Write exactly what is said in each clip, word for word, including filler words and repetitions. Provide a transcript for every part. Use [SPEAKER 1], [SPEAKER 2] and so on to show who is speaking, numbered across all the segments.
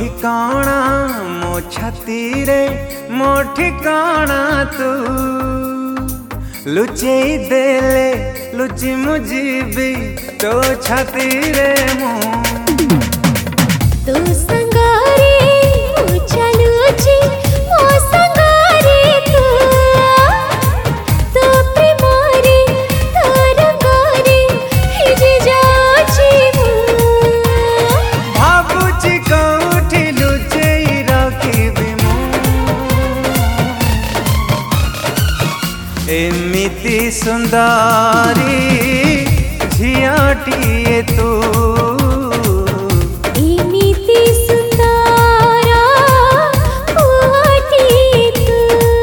[SPEAKER 1] ठिकाना मो छाती रे मो ठिकाना तू लुचेई देले लुचि मुझीबी तो छाती रे मो
[SPEAKER 2] तू संगारे मुझा लुचि मो संगारे तू तो प्रेमारे तो रंगारे हिज जाची मु
[SPEAKER 1] भाबुची कौठी लुचेई रखिबी मु एमिति सुंदरी झियाटिए तू
[SPEAKER 2] एमिति सुंदरा पुआटिए तू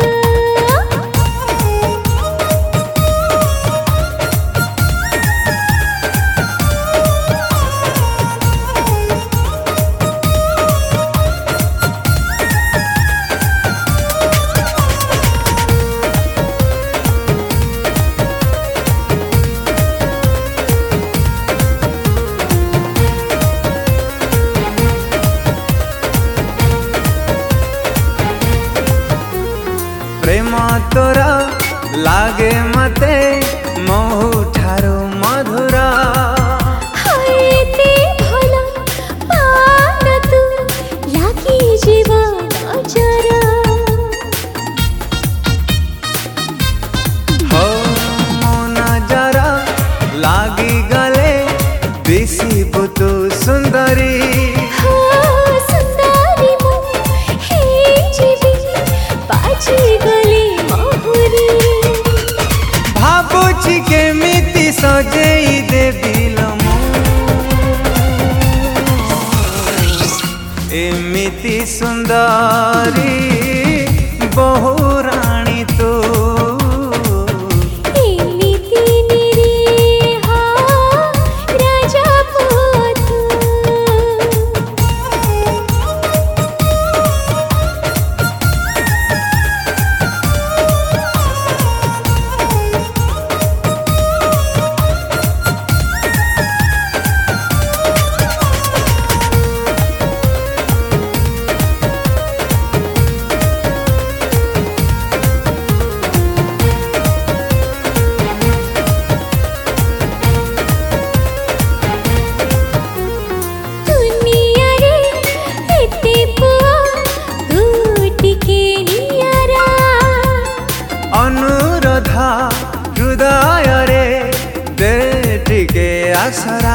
[SPEAKER 1] प्रेम तोरा लागे मते महु ठारो मधुरा
[SPEAKER 2] हायते भला पान तू लागी जीवन जरा
[SPEAKER 1] हो मोना जरा लागी गले बेसी बुतु सुंदरी
[SPEAKER 2] हो सुंदरी मु हे जीवी बाजी गली महुरी
[SPEAKER 1] भाबुची केमिति सजेई देबिल मु एमिति सुंदरी बहु रानी तू
[SPEAKER 2] एमिति निरीहा राजा पुतू दुनिया रे एते पुआ तू टिके नियारा
[SPEAKER 1] अनुरोधा हृदय रे दे टिके आसरा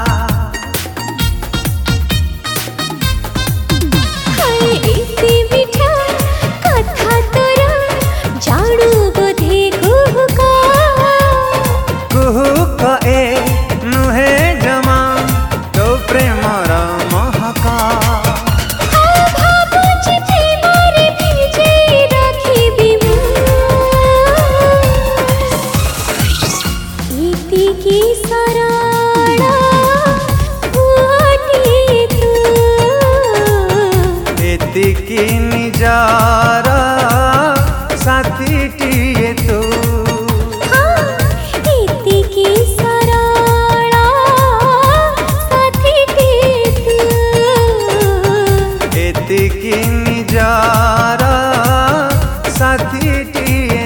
[SPEAKER 2] हाय एते मिठा कथा तोरा जाणू बोधे कुहुका
[SPEAKER 1] कुहुक ए नुहे जमा तो प्रेमर महका
[SPEAKER 2] भाबुची प्रेमरे भिजे राखिबी मु एतिकी सरला पुआटिए तू
[SPEAKER 1] एतिकी निजारा साथीटिए तू
[SPEAKER 2] एतिकी सरला साथीटिए तू
[SPEAKER 1] एतिकी निजारा साथीटिए